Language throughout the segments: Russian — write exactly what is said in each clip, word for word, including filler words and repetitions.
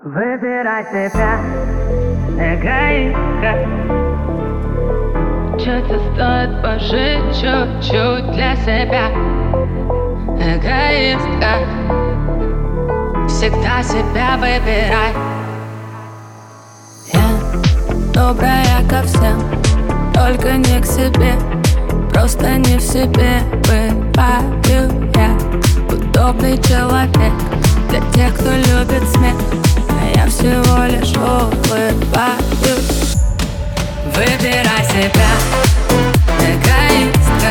Выбирай себя, эгоистка. Чё-то стоит пожить чуть-чуть для себя. Эгоистка, всегда себя выбирай. Я добрая ко всем, только не к себе. Просто не в себе бываю я. Удобный человек для тех, кто любит смех, а я всего лишь улыбаюсь. Выбирай себя, эгоистка.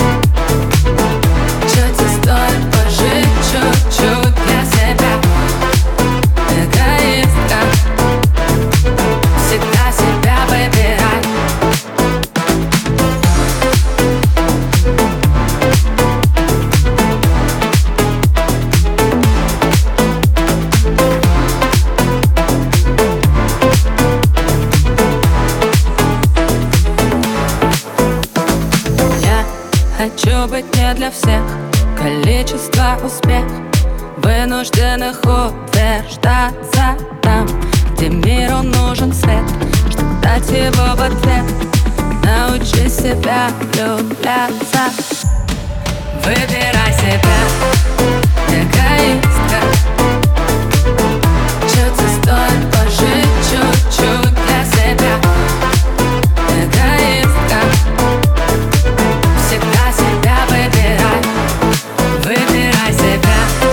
Чё тебе стоит пожить чуть-чуть для себя. Эгоистка, всегда себя выбирай. Хочу быть не для всех, количество успех вынужденных утверждаться там, где миру нужен свет, чтобы дать его в ответ. Научи себя влюбляться. Выбирай себя, эгоистка. Чё тебе стоит пожить чуть-чуть для себя. Эгоистка, всегда себя выбирай. Выбирай себя.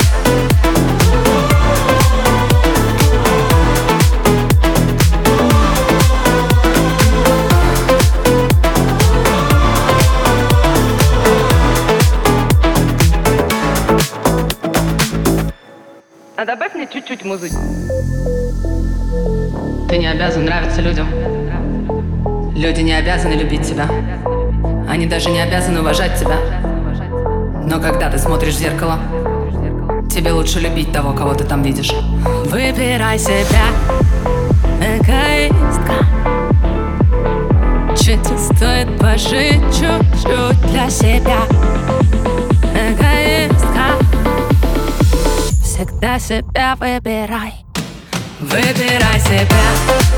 А добавь мне чуть-чуть музыки. Ты не обязан нравиться людям. Люди не обязаны любить тебя. Они даже не обязаны уважать тебя. Но когда ты смотришь в зеркало, тебе лучше любить того, кого ты там видишь. Выбирай себя, эгоистка. Чё тебе стоит пожить чуть-чуть для себя. Эгоистка, всегда себя выбирай. Выбирай себя.